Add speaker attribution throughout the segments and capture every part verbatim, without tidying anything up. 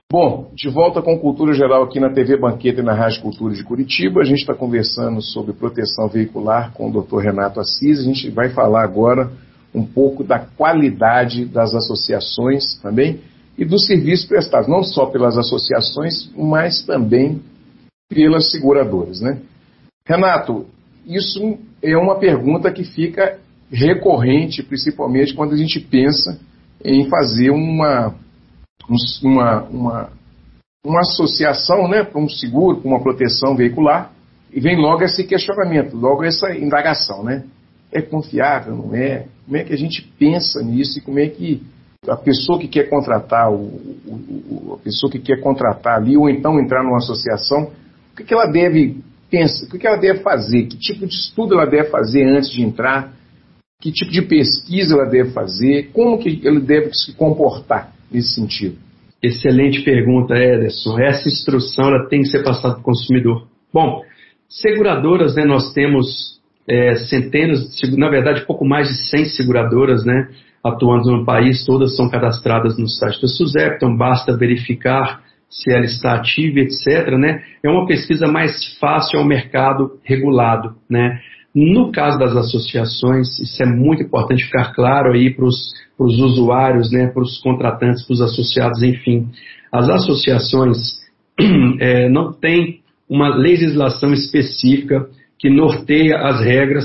Speaker 1: Bom, de volta com Cultura Geral aqui na T V Banqueta e na Rádio Cultura de Curitiba. A gente está conversando sobre proteção veicular com o doutor Renato Assis. A gente vai falar agora um pouco da qualidade das associações também e dos serviços prestados, não só pelas associações, mas também pelas seguradoras, né? Renato, isso é uma pergunta que fica recorrente, principalmente quando a gente pensa em fazer uma... Uma, uma, uma associação, né, para um seguro, para uma proteção veicular, e vem logo esse questionamento, logo essa indagação, né? É confiável, não é? Como é que a gente pensa nisso e como é que a pessoa que quer contratar, o, o, a pessoa que quer contratar ali, ou então entrar numa associação, o que, que ela deve pensar, o que, que ela deve fazer, que tipo de estudo ela deve fazer antes de entrar, que tipo de pesquisa ela deve fazer, como que ele deve se comportar nesse sentido?
Speaker 2: Excelente pergunta, Ederson. Essa instrução ela tem que ser passada para o consumidor. Bom, seguradoras, né, nós temos é, centenas, de, na verdade, pouco mais de cem seguradoras, né, atuando no país, todas são cadastradas no site da SUSEP, então basta verificar se ela está ativa, etcétera, né? É uma pesquisa mais fácil ao mercado regulado, né? No caso das associações, isso é muito importante ficar claro aí para os usuários, né, para os contratantes, para os associados, enfim. As associações é, não têm uma legislação específica que norteia as regras,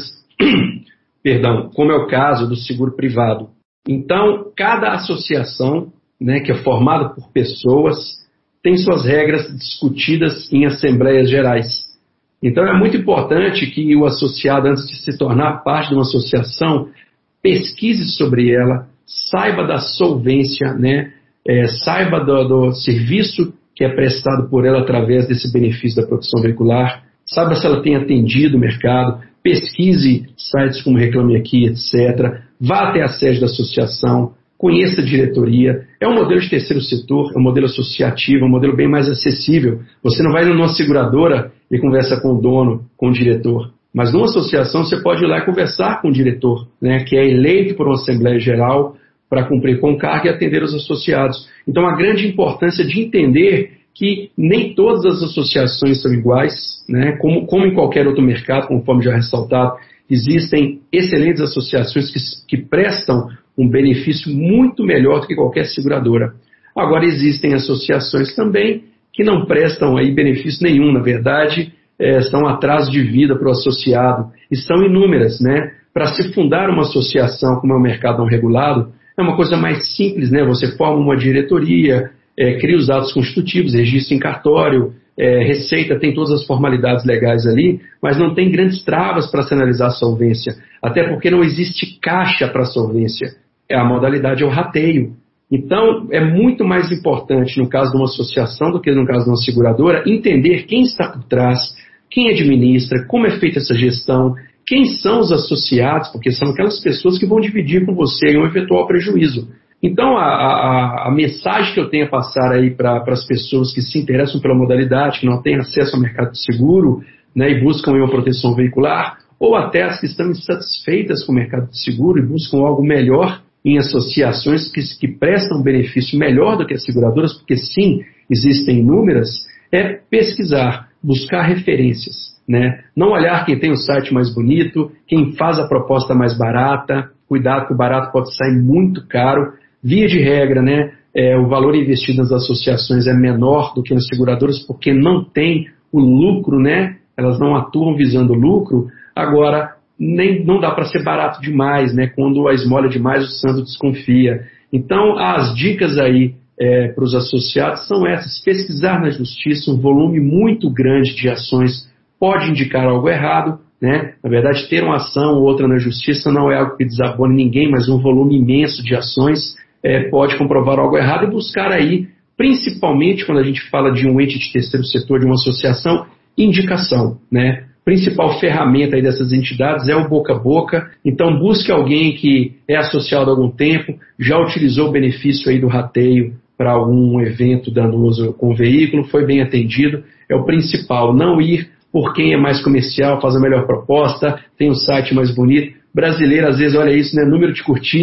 Speaker 2: perdão, como é o caso do seguro privado. Então, cada associação, né, que é formada por pessoas, tem suas regras discutidas em assembleias gerais. Então é muito importante que o associado, antes de se tornar parte de uma associação, pesquise sobre ela, saiba da solvência, né? é, saiba do, do serviço que é prestado por ela através desse benefício da proteção veicular, saiba se ela tem atendido o mercado, pesquise sites como Reclame Aqui, etcétera. Vá até a sede da associação, conheça a diretoria. É um modelo de terceiro setor, é um modelo associativo, é um modelo bem mais acessível. Você não vai numa seguradora e conversa com o dono, com o diretor. Mas numa associação você pode ir lá e conversar com o diretor, né, que é eleito por uma Assembleia Geral para cumprir com o cargo e atender os associados. Então a grande importância de entender que nem todas as associações são iguais, né, como, como em qualquer outro mercado, conforme já ressaltado, existem excelentes associações que, que prestam um benefício muito melhor do que qualquer seguradora. Agora existem associações também que não prestam aí benefício nenhum, na verdade, é, são atraso de vida para o associado, e são inúmeras, né? Para se fundar uma associação como é o mercado não regulado, é uma coisa mais simples, né? Você forma uma diretoria, é, cria os atos constitutivos, registro em cartório, é, receita, tem todas as formalidades legais ali, mas não tem grandes travas para se analisar a solvência, até porque não existe caixa para a solvência, é a modalidade é o rateio. Então, é muito mais importante, no caso de uma associação do que no caso de uma seguradora, entender quem está por trás, quem administra, como é feita essa gestão, quem são os associados, porque são aquelas pessoas que vão dividir com você em um eventual prejuízo. Então, a, a, a mensagem que eu tenho a passar aí para as pessoas que se interessam pela modalidade, que não têm acesso ao mercado de seguro, né, e buscam uma proteção veicular, ou até as que estão insatisfeitas com o mercado de seguro e buscam algo melhor em associações que, que prestam um benefício melhor do que as seguradoras, porque sim, existem inúmeras, é pesquisar, buscar referências, né? Não olhar quem tem o site mais bonito, quem faz a proposta mais barata, cuidado que o barato pode sair muito caro, via de regra, né? É, o valor investido nas associações é menor do que nas seguradoras, porque não tem o lucro, né? Elas não atuam visando lucro. Agora, nem, não dá para ser barato demais, né? Quando a esmola é demais, o santo desconfia. Então, as dicas aí é, para os associados são essas: pesquisar na justiça. Um volume muito grande de ações pode indicar algo errado, né? Na verdade, ter uma ação ou outra na justiça não é algo que desabone ninguém, mas um volume imenso de ações é, pode comprovar algo errado, e buscar aí, principalmente quando a gente fala de um ente de terceiro setor, de uma associação, indicação, né? Principal ferramenta aí dessas entidades é o boca a boca. Então busque alguém que é associado há algum tempo, já utilizou o benefício aí do rateio para algum evento danoso com o veículo, foi bem atendido. É o principal, não ir por quem é mais comercial, faz a melhor proposta, tem um site mais bonito. Brasileiro, às vezes, olha isso, né? Número de curtida,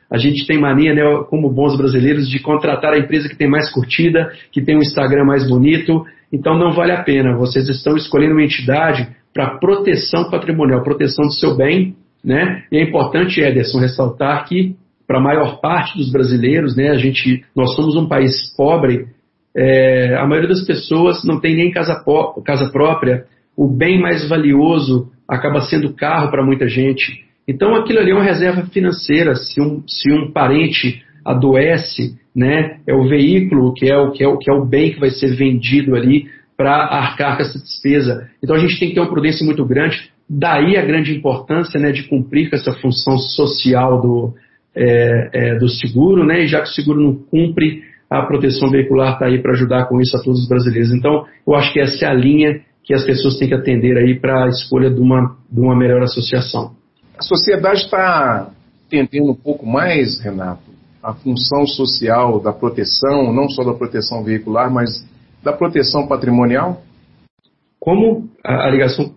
Speaker 2: A gente tem mania, né, como bons brasileiros, de contratar a empresa que tem mais curtida, que tem um Instagram mais bonito. Então não vale a pena. Vocês estão escolhendo uma entidade para proteção patrimonial, proteção do seu bem, né? E é importante, Ederson, ressaltar que para a maior parte dos brasileiros, né, a gente, nós somos um país pobre, é, a maioria das pessoas não tem nem casa, casa própria. O bem mais valioso acaba sendo carro para muita gente. Então aquilo ali é uma reserva financeira. Se um, se um parente adoece, né, é o veículo que é o, que, é o, que é o bem que vai ser vendido ali para arcar com essa despesa. Então a gente tem que ter uma prudência muito grande. Daí a grande importância, né, de cumprir com essa função social do, é, é, do seguro, né, e já que o seguro não cumpre, a proteção veicular está aí para ajudar com isso a todos os brasileiros. Então eu acho que essa é a linha que as pessoas têm que atender aí para a escolha de uma, de uma melhor associação.
Speaker 1: A sociedade está entendendo um pouco mais, Renato, a função social da proteção, não só da proteção veicular, mas da proteção patrimonial?
Speaker 2: Como a, a ligação?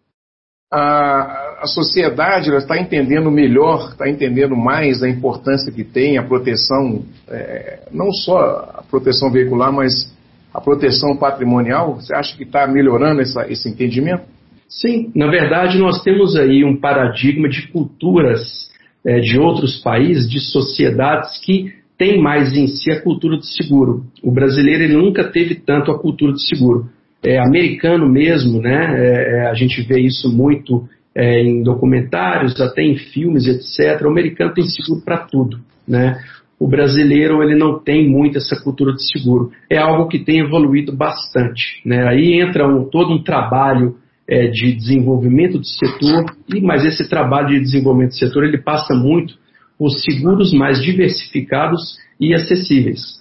Speaker 1: A, a sociedade ela está entendendo melhor, está entendendo mais a importância que tem a proteção, é, não só a proteção veicular, mas a proteção patrimonial. Você acha que está melhorando essa, esse entendimento?
Speaker 2: Sim, na verdade nós temos aí um paradigma de culturas é, de outros países, de sociedades que têm mais em si a cultura do seguro. O brasileiro ele nunca teve tanto a cultura do seguro. É, americano mesmo, né, é, a gente vê isso muito é, em documentários, até em filmes, etcétera. O americano tem seguro para tudo, né? O brasileiro ele não tem muito essa cultura de seguro. É algo que tem evoluído bastante, né? Aí entra um, todo um trabalho É, de desenvolvimento do setor, e, mas esse trabalho de desenvolvimento do setor ele passa muito por seguros mais diversificados e acessíveis.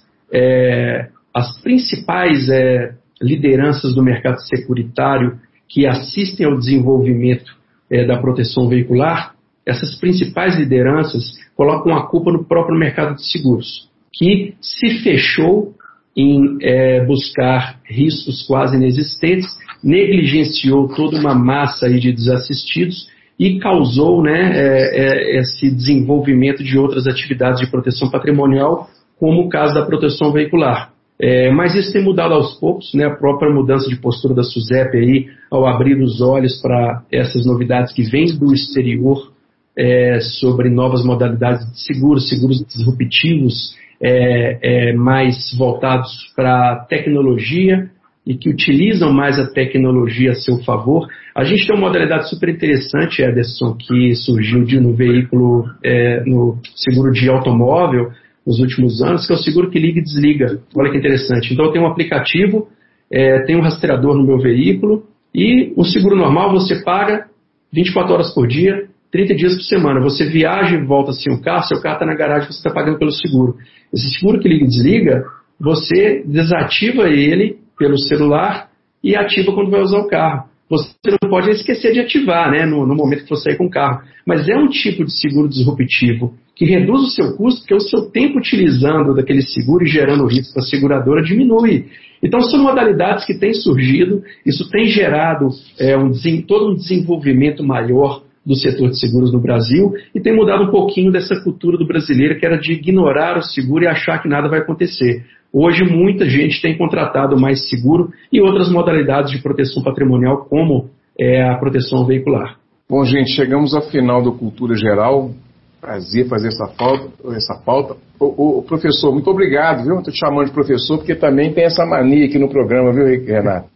Speaker 2: É, as principais é, lideranças do mercado securitário que assistem ao desenvolvimento é, da proteção veicular, essas principais lideranças colocam a culpa no próprio mercado de seguros, que se fechou em é, buscar riscos quase inexistentes, negligenciou toda uma massa aí de desassistidos e causou, né, é, é, esse desenvolvimento de outras atividades de proteção patrimonial, como o caso da proteção veicular. É, mas isso tem mudado aos poucos, né, a própria mudança de postura da SUSEP aí, ao abrir os olhos para essas novidades que vêm do exterior é, sobre novas modalidades de seguros, seguros disruptivos, É, é, mais voltados para a tecnologia e que utilizam mais a tecnologia a seu favor. A gente tem uma modalidade super interessante, Ederson, que surgiu de, no veículo, é, no seguro de automóvel nos últimos anos, que é o seguro que liga e desliga. Olha que interessante. Então eu tenho um aplicativo, é, tenho um rastreador no meu veículo e o seguro normal você paga vinte e quatro horas por dia, trinta dias por semana. Você viaja e volta sem o carro, seu carro está na garagem, você está pagando pelo seguro. Esse seguro que liga e desliga, você desativa ele pelo celular e ativa quando vai usar o carro. Você não pode esquecer de ativar, né, no, no momento que você sair com o carro. Mas é um tipo de seguro disruptivo que reduz o seu custo, porque o seu tempo utilizando daquele seguro e gerando risco para a seguradora diminui. Então são modalidades que têm surgido, isso tem gerado é, um, todo um desenvolvimento maior do setor de seguros no Brasil e tem mudado um pouquinho dessa cultura do brasileiro que era de ignorar o seguro e achar que nada vai acontecer. Hoje muita gente tem contratado mais seguro e outras modalidades de proteção patrimonial como é, a proteção veicular.
Speaker 1: Bom, gente, chegamos ao final do Cultura Geral. Prazer fazer essa pauta. Essa pauta. O, o professor, muito obrigado, viu? Estou te chamando de professor porque também tem essa mania aqui no programa, viu, Renato?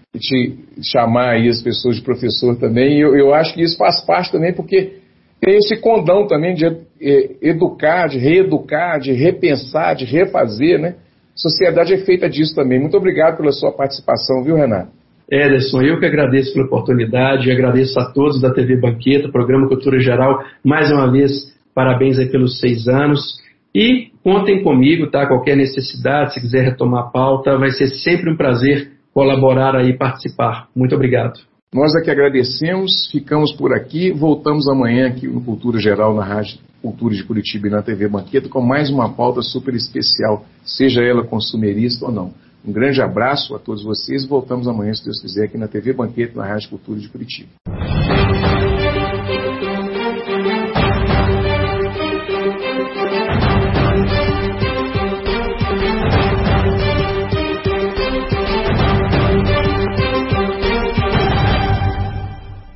Speaker 1: De chamar aí as pessoas de professor também, e eu, eu acho que isso faz parte também, porque tem esse condão também de é, educar, de reeducar, de repensar, de refazer, né? A sociedade é feita disso também. Muito obrigado pela sua participação, viu, Renato?
Speaker 2: Ederson, eu que agradeço pela oportunidade, agradeço a todos da T V Banqueta, Programa Cultura Geral, mais uma vez, parabéns aí pelos seis anos, e contem comigo, tá? Qualquer necessidade, se quiser retomar a pauta, vai ser sempre um prazer colaborar aí e participar. Muito obrigado.
Speaker 1: Nós aqui agradecemos, ficamos por aqui, voltamos amanhã aqui no Cultura Geral, na Rádio Cultura de Curitiba e na T V Banqueta, com mais uma pauta super especial, seja ela consumerista ou não. Um grande abraço a todos vocês e voltamos amanhã, se Deus quiser, aqui na T V Banqueta, na Rádio Cultura de Curitiba.